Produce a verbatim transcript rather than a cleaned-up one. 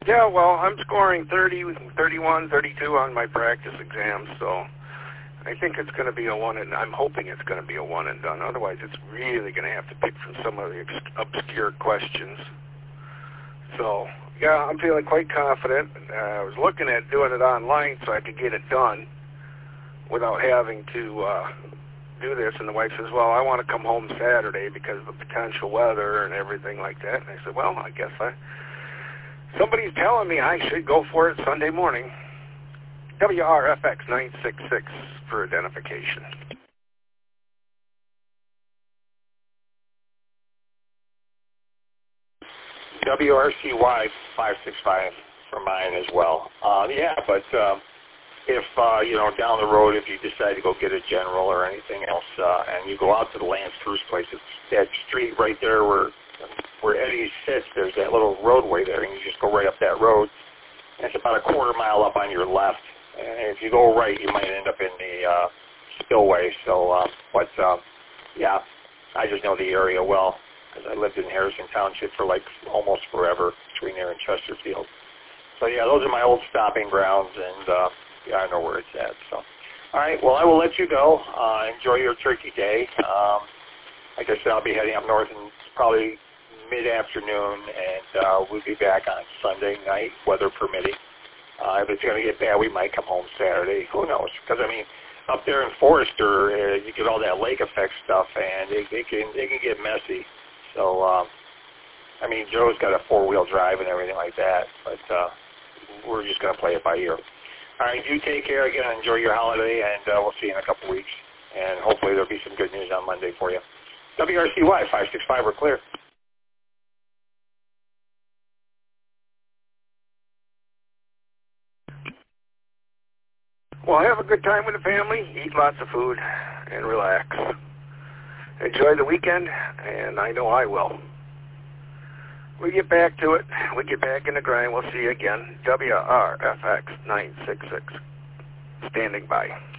Yeah, well, I'm scoring thirty, thirty-one, thirty-two on my practice exams, so I think it's going to be a one, and I'm hoping it's going to be a one and done. Otherwise, it's really going to have to pick from some of the obscure questions. So, yeah, I'm feeling quite confident. Uh, I was looking at doing it online so I could get it done without having to uh, do this. And the wife says, well, I want to come home Saturday because of the potential weather and everything like that. And I said, well, I guess I... Somebody's telling me I should go for it Sunday morning. W R F X nine six six for identification. W R C Y five six five for mine as well. Uh, yeah, but um, if, uh, you know, down the road, if you decide to go get a General or anything else, uh, and you go out to the Lance Cruise place, it's that street right there where where Eddie sits, there's that little roadway there, and you just go right up that road. And it's about a quarter mile up on your left. And if you go right, you might end up in the uh, spillway. So, uh, but, uh, yeah, I just know the area well because I lived in Harrison Township for like almost forever between there and Chesterfield. So, yeah, those are my old stopping grounds, and, uh, yeah, I know where it's at. So, all right, well, I will let you go. Uh, enjoy your turkey day. Um, like I said, I'll be heading up north and probably mid-afternoon, and uh, we'll be back on Sunday night, weather permitting. Uh, if it's going to get bad, we might come home Saturday. Who knows? Because, I mean, up there in Forester, uh, you get all that lake effect stuff, and it, it, can, it can get messy. So, um, I mean, Joe's got a four-wheel drive and everything like that, but uh, we're just going to play it by ear. All right, you take care again. Enjoy your holiday, and uh, we'll see you in a couple weeks. And hopefully there'll be some good news on Monday for you. W R C Y five six five, we're clear. Well, have a good time with the family, eat lots of food, and relax. Enjoy the weekend, and I know I will. We get back to it. We get back in the grind. We'll see you again. W R F X nine six six. Standing by.